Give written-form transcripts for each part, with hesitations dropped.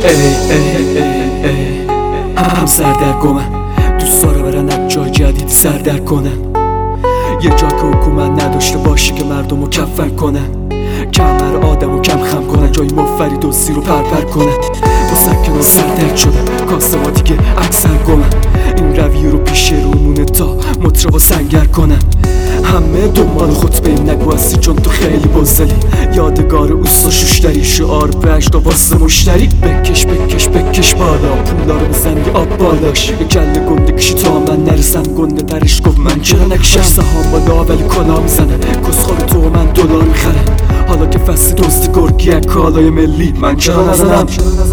هم سردرگمم دوست داره برن جای جدید سردر کنن، یه جا که حکومت نداشته باشه که مردم رو کفر کنن، کمر آدم رو کم خم کنن، جای مفری دزدی رو پرپر کنن. مسکنان سردرد شدن کاسه ما دیگه اکثر گمن، این رویه رو پیش رومونه تا مطربا سنگر کنن. همه دنبال خطبه نگو هستی چون تو خیلی بزدلی، یادگار اوستا شوشتری، شعار بهشت و واسه مشتری. بکش بکش بکش بالا پولا رو بزن یه آب بالاش، یه کله گنده کشی تا من نرسم، گنده ترش گفت من چرا نکشم. سهام بالا ولی کلا میزنه، کسخور تو من دلار میخره، حالا که فصل دزدی گرگیه کالای ملی من چرا نزنم.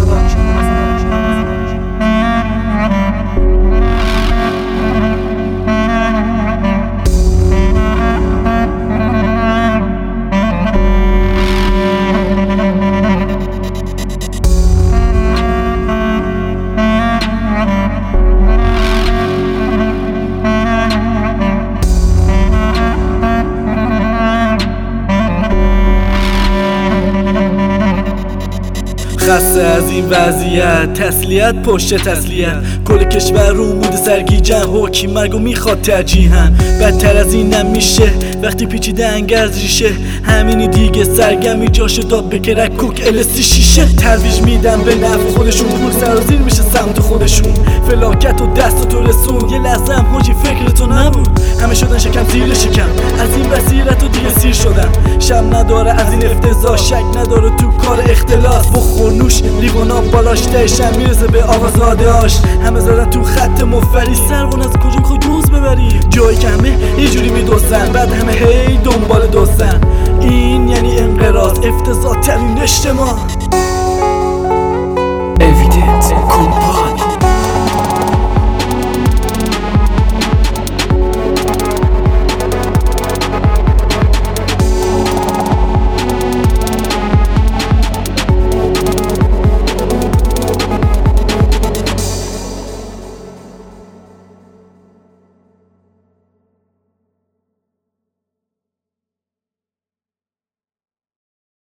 خسته از این وضعیت، تسلیت پشت تسلیت، کل کشور رو مود سرگیجن، حکیم مرگو میخواد ترجیحاً. بدتر از اینم میشه وقتی پیچیده انگرز ریشه، همینی دیگه سرگمی جاشو داد به کرک کوک الستی شیشه. ترویج میدن به نفع خودشون، پول سرازیر میشه سمت خودشون، فلاکت و دست تو رسون. یه لحظه هم حاجی فکر تو نبود، همه شدن شکم زیر شکم، از این بصیرت و دیگه سیر شدن. شم نداره از این افتضاح، شک نداره تو کار اختلاس، بخور نوش لیوانا بالاش تهشم میرسه به آقازاده هاش. همه زدن تو خط مفری، سربون از کجا میخوای دوز ببری، جایی که همه یه جوری میدوستن، بعد همه هی دنبال دوستن. این یعنی انقراض، افتضاح ترین اجتماع. Evident